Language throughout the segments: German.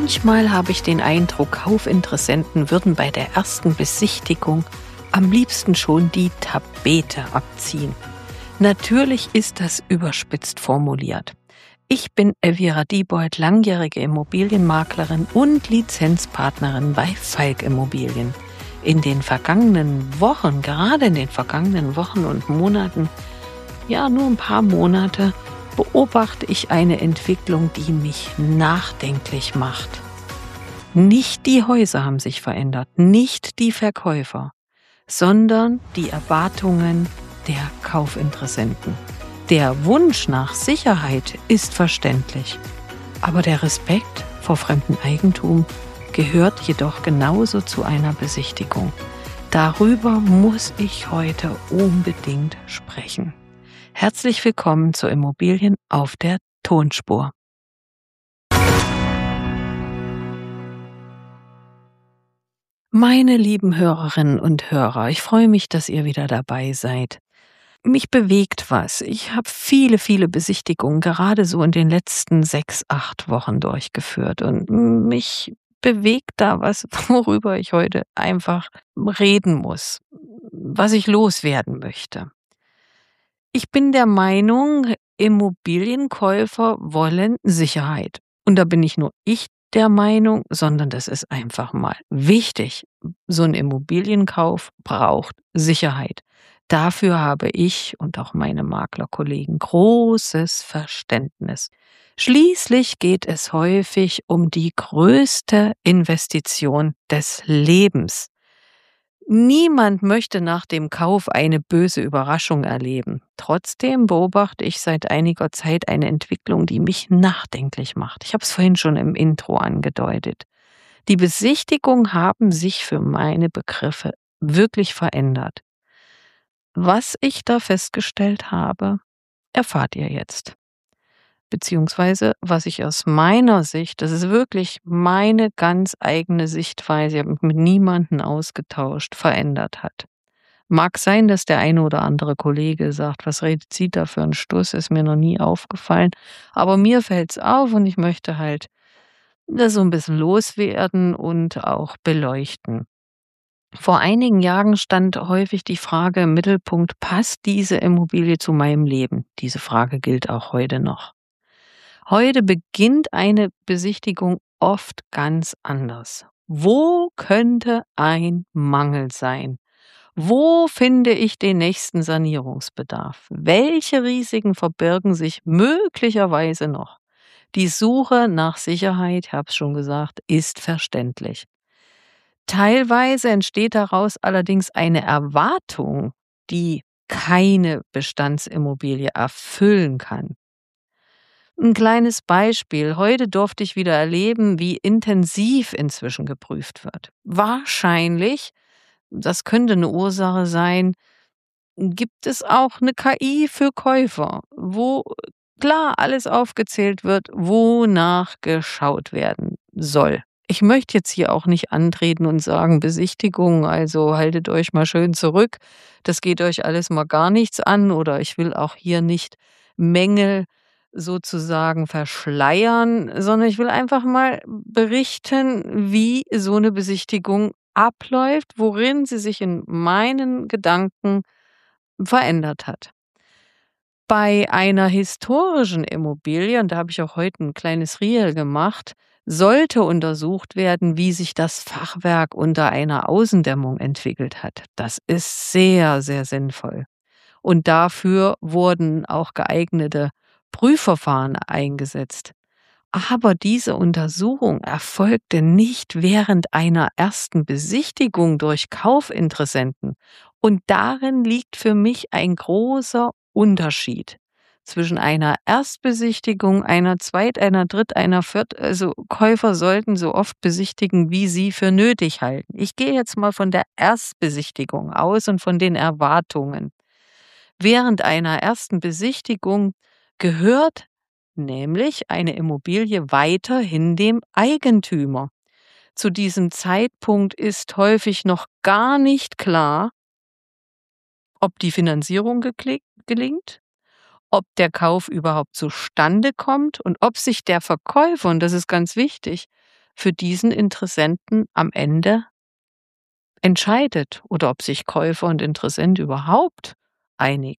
Manchmal habe ich den Eindruck, Kaufinteressenten würden bei der ersten Besichtigung am liebsten schon die Tapete abziehen. Natürlich ist das überspitzt formuliert. Ich bin Elvira Diebold, langjährige Immobilienmaklerin und Lizenzpartnerin bei Falk Immobilien. Gerade in den vergangenen Wochen und Monaten, nur ein paar Monate, beobachte ich eine Entwicklung, die mich nachdenklich macht. Nicht die Häuser haben sich verändert, nicht die Verkäufer, sondern die Erwartungen der Kaufinteressenten. Der Wunsch nach Sicherheit ist verständlich, aber der Respekt vor fremdem Eigentum gehört jedoch genauso zu einer Besichtigung. Darüber muss ich heute unbedingt sprechen. Herzlich willkommen zu Immobilien auf der Tonspur. Meine lieben Hörerinnen und Hörer, ich freue mich, dass ihr wieder dabei seid. Mich bewegt was. Ich habe viele Besichtigungen gerade so in den letzten 6-8 Wochen durchgeführt und mich bewegt da was, worüber ich heute einfach reden muss, was ich loswerden möchte. Ich bin der Meinung, Immobilienkäufer wollen Sicherheit. Und da bin nicht nur ich der Meinung, sondern das ist einfach mal wichtig. So ein Immobilienkauf braucht Sicherheit. Dafür habe ich und auch meine Maklerkollegen großes Verständnis. Schließlich geht es häufig um die größte Investition des Lebens. Niemand möchte nach dem Kauf eine böse Überraschung erleben. Trotzdem beobachte ich seit einiger Zeit eine Entwicklung, die mich nachdenklich macht. Ich habe es vorhin schon im Intro angedeutet. Die Besichtigungen haben sich für meine Begriffe wirklich verändert. Was ich da festgestellt habe, erfahrt ihr jetzt. Beziehungsweise, was ich aus meiner Sicht, das ist wirklich meine ganz eigene Sichtweise, ich habe mich mit niemandem ausgetauscht, verändert hat. Mag sein, dass der eine oder andere Kollege sagt, was redet sie da für einen Stuss, ist mir noch nie aufgefallen. Aber mir fällt's auf und ich möchte halt das so ein bisschen loswerden und auch beleuchten. Vor einigen Jahren stand häufig die Frage im Mittelpunkt, passt diese Immobilie zu meinem Leben? Diese Frage gilt auch heute noch. Heute beginnt eine Besichtigung oft ganz anders. Wo könnte ein Mangel sein? Wo finde ich den nächsten Sanierungsbedarf? Welche Risiken verbirgen sich möglicherweise noch? Die Suche nach Sicherheit, ich habe es schon gesagt, ist verständlich. Teilweise entsteht daraus allerdings eine Erwartung, die keine Bestandsimmobilie erfüllen kann. Ein kleines Beispiel. Heute durfte ich wieder erleben, wie intensiv inzwischen geprüft wird. Wahrscheinlich, das könnte eine Ursache sein, gibt es auch eine KI für Käufer, wo klar alles aufgezählt wird, wonach geschaut werden soll. Ich möchte jetzt hier auch nicht antreten und sagen, Besichtigung, also haltet euch mal schön zurück, das geht euch alles mal gar nichts an, oder ich will auch hier nicht Mängel sozusagen verschleiern, sondern ich will einfach mal berichten, wie so eine Besichtigung abläuft, worin sie sich in meinen Gedanken verändert hat. Bei einer historischen Immobilie, und da habe ich auch heute ein kleines Reel gemacht, sollte untersucht werden, wie sich das Fachwerk unter einer Außendämmung entwickelt hat. Das ist sehr sinnvoll. Und dafür wurden auch geeignete Prüfverfahren eingesetzt. Aber diese Untersuchung erfolgte nicht während einer ersten Besichtigung durch Kaufinteressenten. Und darin liegt für mich ein großer Unterschied zwischen einer Erstbesichtigung, einer Zweit-, einer Dritt-, einer Viert-, also Käufer sollten so oft besichtigen, wie sie für nötig halten. Ich gehe jetzt mal von der Erstbesichtigung aus und von den Erwartungen. Während einer ersten Besichtigung gehört nämlich eine Immobilie weiterhin dem Eigentümer. Zu diesem Zeitpunkt ist häufig noch gar nicht klar, ob die Finanzierung gelingt, ob der Kauf überhaupt zustande kommt und ob sich der Verkäufer, und das ist ganz wichtig, für diesen Interessenten am Ende entscheidet oder ob sich Käufer und Interessent überhaupt einigen.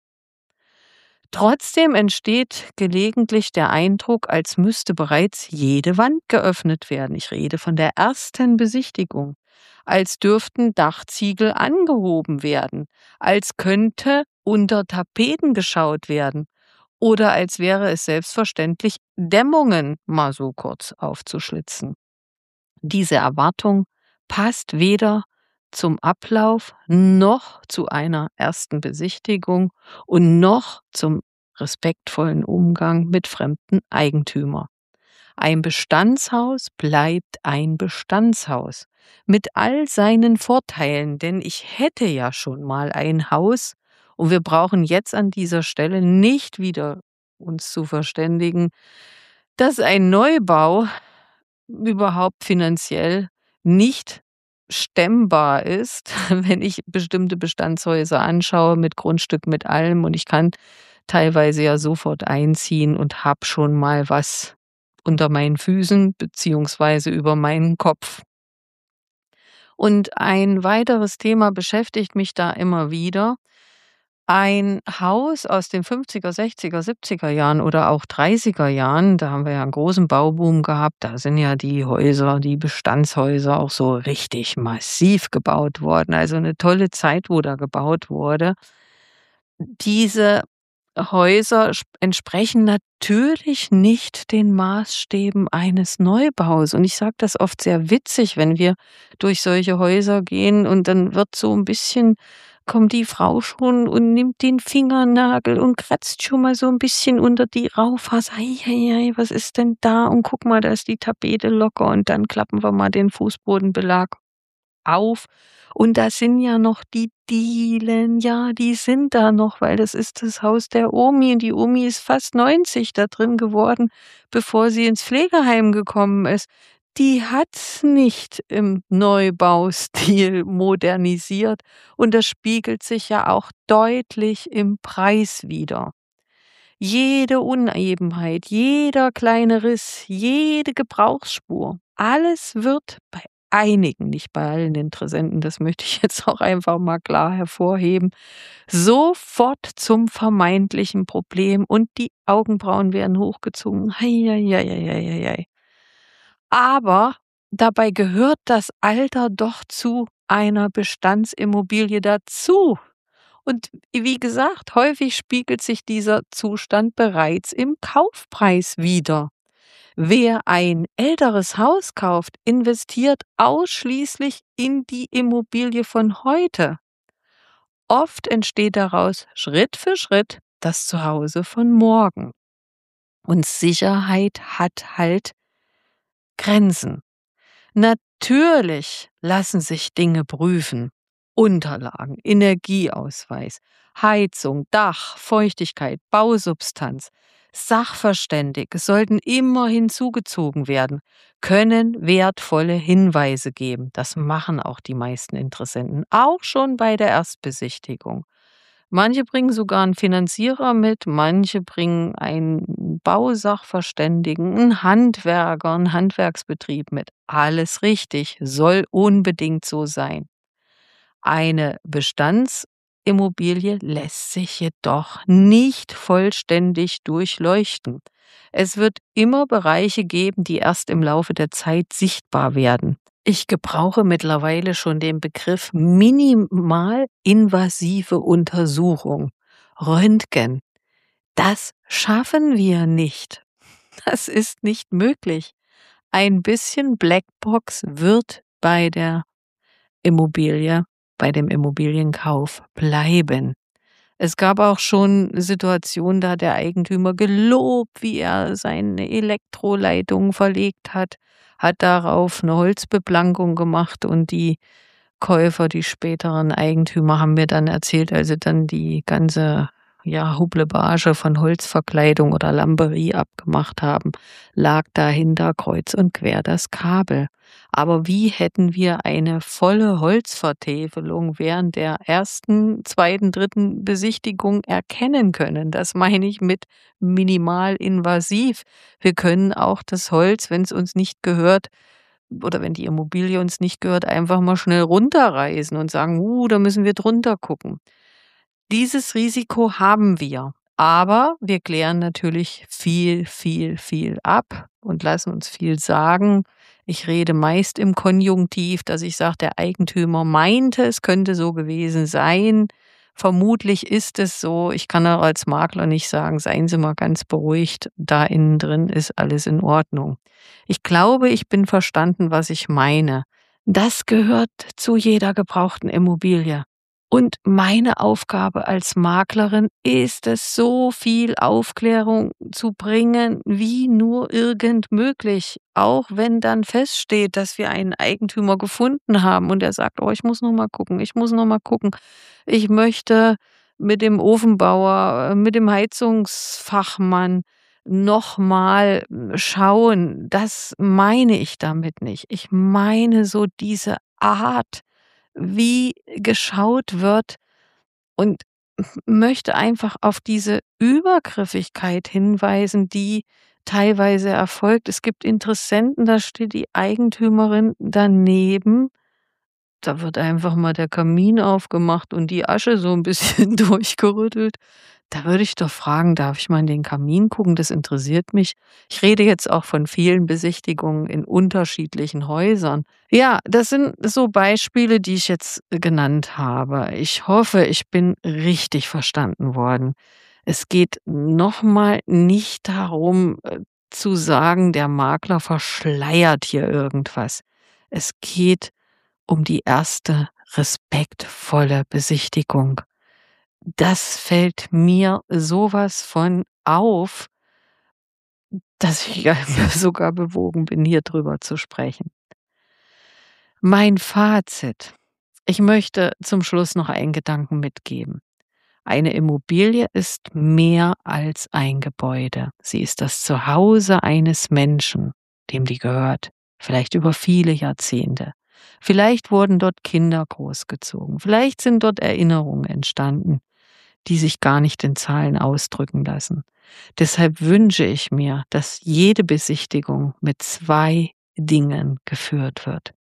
Trotzdem entsteht gelegentlich der Eindruck, als müsste bereits jede Wand geöffnet werden. Ich rede von der ersten Besichtigung. Als dürften Dachziegel angehoben werden, als könnte unter Tapeten geschaut werden oder als wäre es selbstverständlich, Dämmungen mal so kurz aufzuschlitzen. Diese Erwartung passt weder zum Ablauf noch zu einer ersten Besichtigung und noch zum respektvollen Umgang mit fremden Eigentümern. Ein Bestandshaus bleibt ein Bestandshaus mit all seinen Vorteilen, denn ich hätte ja schon mal ein Haus und wir brauchen jetzt an dieser Stelle nicht wieder uns zu verständigen, dass ein Neubau überhaupt finanziell nicht stemmbar ist, wenn ich bestimmte Bestandshäuser anschaue mit Grundstück, mit allem und ich kann teilweise ja sofort einziehen und habe schon mal was unter meinen Füßen beziehungsweise über meinen Kopf. Und ein weiteres Thema beschäftigt mich da immer wieder. Ein Haus aus den 50er, 60er, 70er Jahren oder auch 30er Jahren, da haben wir ja einen großen Bauboom gehabt. Da sind ja die Häuser, die Bestandshäuser auch so richtig massiv gebaut worden. Also eine tolle Zeit, wo da gebaut wurde. Diese Häuser entsprechen natürlich nicht den Maßstäben eines Neubaus. Und ich sage das oft sehr witzig, wenn wir durch solche Häuser gehen und dann wird so ein bisschen kommt die Frau schon und nimmt den Fingernagel und kratzt schon mal so ein bisschen unter die Raufaser. „Ei, ei, ei, was ist denn da? Und guck mal, da ist die Tapete locker und dann klappen wir mal den Fußbodenbelag auf. Und da sind ja noch die Dielen, ja, die sind da noch, weil das ist das Haus der Omi und die Omi ist fast 90 da drin geworden, bevor sie ins Pflegeheim gekommen ist. Die hat's nicht im Neubaustil modernisiert und das spiegelt sich ja auch deutlich im Preis wider. Jede Unebenheit, jeder kleine Riss, jede Gebrauchsspur, alles wird bei einigen, nicht bei allen Interessenten, das möchte ich jetzt auch einfach mal klar hervorheben, sofort zum vermeintlichen Problem und die Augenbrauen werden hochgezogen. Hei, hei, hei, hei, hei, hei. Aber dabei gehört das Alter doch zu einer Bestandsimmobilie dazu. Und wie gesagt, häufig spiegelt sich dieser Zustand bereits im Kaufpreis wider. Wer ein älteres Haus kauft, investiert ausschließlich in die Immobilie von heute. Oft entsteht daraus Schritt für Schritt das Zuhause von morgen. Und Sicherheit hat halt Grenzen. Natürlich lassen sich Dinge prüfen. Unterlagen, Energieausweis, Heizung, Dach, Feuchtigkeit, Bausubstanz. Sachverständige sollten immer hinzugezogen werden, können wertvolle Hinweise geben. Das machen auch die meisten Interessenten, auch schon bei der Erstbesichtigung. Manche bringen sogar einen Finanzierer mit, manche bringen einen Bausachverständigen, einen Handwerker, einen Handwerksbetrieb mit. Alles richtig, soll unbedingt so sein. Eine Bestandsimmobilie lässt sich jedoch nicht vollständig durchleuchten. Es wird immer Bereiche geben, die erst im Laufe der Zeit sichtbar werden. Ich gebrauche mittlerweile schon den Begriff minimalinvasive Untersuchung. Röntgen. Das schaffen wir nicht. Das ist nicht möglich. Ein bisschen Blackbox wird bei der Immobilie, bei dem Immobilienkauf bleiben. Es gab auch schon Situationen, da hat der Eigentümer gelobt, wie er seine Elektroleitung verlegt hat darauf eine Holzbeplankung gemacht und die Käufer, die späteren Eigentümer haben mir dann erzählt, als sie dann die ganze, ja, Hublebage von Holzverkleidung oder Lamberie abgemacht haben, lag dahinter kreuz und quer das Kabel. Aber wie hätten wir eine volle Holzvertäfelung während der ersten, zweiten, dritten Besichtigung erkennen können? Das meine ich mit minimalinvasiv. Wir können auch das Holz, wenn es uns nicht gehört, oder wenn die Immobilie uns nicht gehört, einfach mal schnell runterreißen und sagen: da müssen wir drunter gucken." Dieses Risiko haben wir, aber wir klären natürlich viel, viel, viel ab und lassen uns viel sagen. Ich rede meist im Konjunktiv, dass ich sage, der Eigentümer meinte, es könnte so gewesen sein. Vermutlich ist es so. Ich kann auch als Makler nicht sagen, seien Sie mal ganz beruhigt, da innen drin ist alles in Ordnung. Ich glaube, ich bin verstanden, was ich meine. Das gehört zu jeder gebrauchten Immobilie. Und meine Aufgabe als Maklerin ist es, so viel Aufklärung zu bringen, wie nur irgend möglich. Auch wenn dann feststeht, dass wir einen Eigentümer gefunden haben und er sagt, ich muss noch mal gucken, ich muss noch mal gucken. Ich möchte mit dem Ofenbauer, mit dem Heizungsfachmann noch mal schauen. Das meine ich damit nicht. Ich meine so diese Art, wie geschaut wird und möchte einfach auf diese Übergriffigkeit hinweisen, die teilweise erfolgt. Es gibt Interessenten, da steht die Eigentümerin daneben. Da wird einfach mal der Kamin aufgemacht und die Asche so ein bisschen durchgerüttelt. Da würde ich doch fragen: „Darf ich mal in den Kamin gucken? Das interessiert mich." Ich rede jetzt auch von vielen Besichtigungen in unterschiedlichen Häusern. Ja, das sind so Beispiele, die ich jetzt genannt habe. Ich hoffe, ich bin richtig verstanden worden. Es geht noch mal nicht darum, zu sagen, der Makler verschleiert hier irgendwas. Es geht um die erste respektvolle Besichtigung. Das fällt mir sowas von auf, dass ich ja sogar bewogen bin, hier drüber zu sprechen. Mein Fazit. Ich möchte zum Schluss noch einen Gedanken mitgeben. Eine Immobilie ist mehr als ein Gebäude. Sie ist das Zuhause eines Menschen, dem die gehört, vielleicht über viele Jahrzehnte. Vielleicht wurden dort Kinder großgezogen, vielleicht sind dort Erinnerungen entstanden, die sich gar nicht in Zahlen ausdrücken lassen. Deshalb wünsche ich mir, dass jede Besichtigung mit 2 Dingen geführt wird.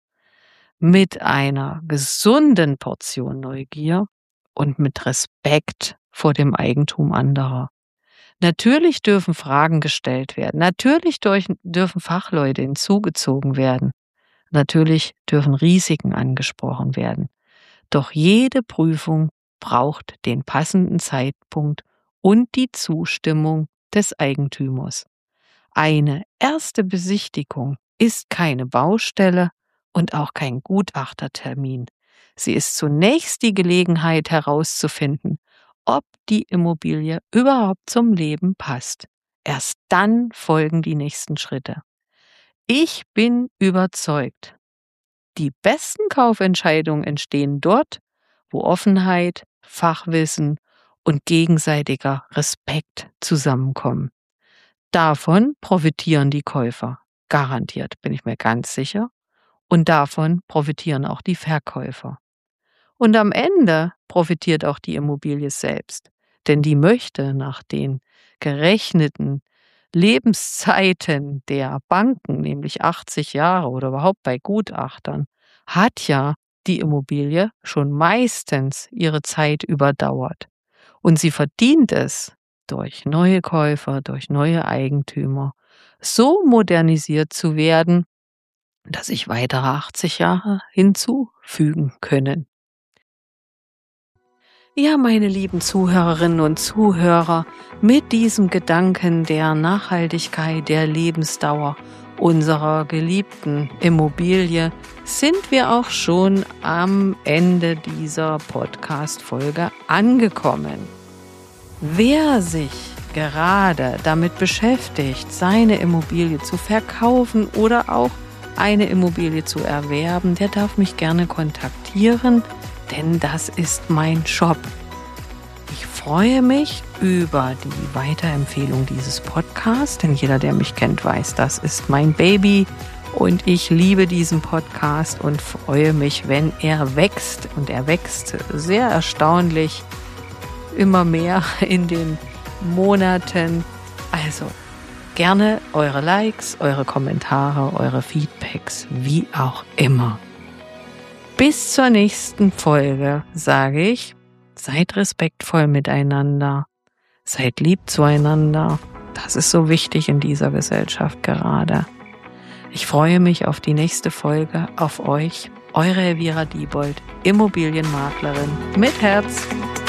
Mit einer gesunden Portion Neugier und mit Respekt vor dem Eigentum anderer. Natürlich dürfen Fragen gestellt werden. Natürlich dürfen Fachleute hinzugezogen werden. Natürlich dürfen Risiken angesprochen werden. Doch jede Prüfung braucht den passenden Zeitpunkt und die Zustimmung des Eigentümers. Eine erste Besichtigung ist keine Baustelle und auch kein Gutachtertermin. Sie ist zunächst die Gelegenheit herauszufinden, ob die Immobilie überhaupt zum Leben passt. Erst dann folgen die nächsten Schritte. Ich bin überzeugt, die besten Kaufentscheidungen entstehen dort, wo Offenheit, Fachwissen und gegenseitiger Respekt zusammenkommen. Davon profitieren die Käufer. Garantiert, bin ich mir ganz sicher. Und davon profitieren auch die Verkäufer. Und am Ende profitiert auch die Immobilie selbst. Denn die möchte nach den gerechneten Lebenszeiten der Banken, nämlich 80 Jahre oder überhaupt bei Gutachtern, hat ja die Immobilie schon meistens ihre Zeit überdauert. Und sie verdient es durch neue Käufer, durch neue Eigentümer, so modernisiert zu werden, dass sich weitere 80 Jahre hinzufügen können. Ja, meine lieben Zuhörerinnen und Zuhörer, mit diesem Gedanken der Nachhaltigkeit, der Lebensdauer unserer geliebten Immobilie sind wir auch schon am Ende dieser Podcast-Folge angekommen. Wer sich gerade damit beschäftigt, seine Immobilie zu verkaufen oder auch eine Immobilie zu erwerben, der darf mich gerne kontaktieren, denn das ist mein Job. Ich freue mich über die Weiterempfehlung dieses Podcasts, denn jeder, der mich kennt, weiß, das ist mein Baby und ich liebe diesen Podcast und freue mich, wenn er wächst. Und er wächst sehr erstaunlich immer mehr in den Monaten. Also Gerne eure Likes, eure Kommentare, eure Feedbacks, wie auch immer. Bis zur nächsten Folge sage ich, seid respektvoll miteinander, seid lieb zueinander. Das ist so wichtig in dieser Gesellschaft gerade. Ich freue mich auf die nächste Folge, auf euch. Eure Elvira Diebold, Immobilienmaklerin mit Herz.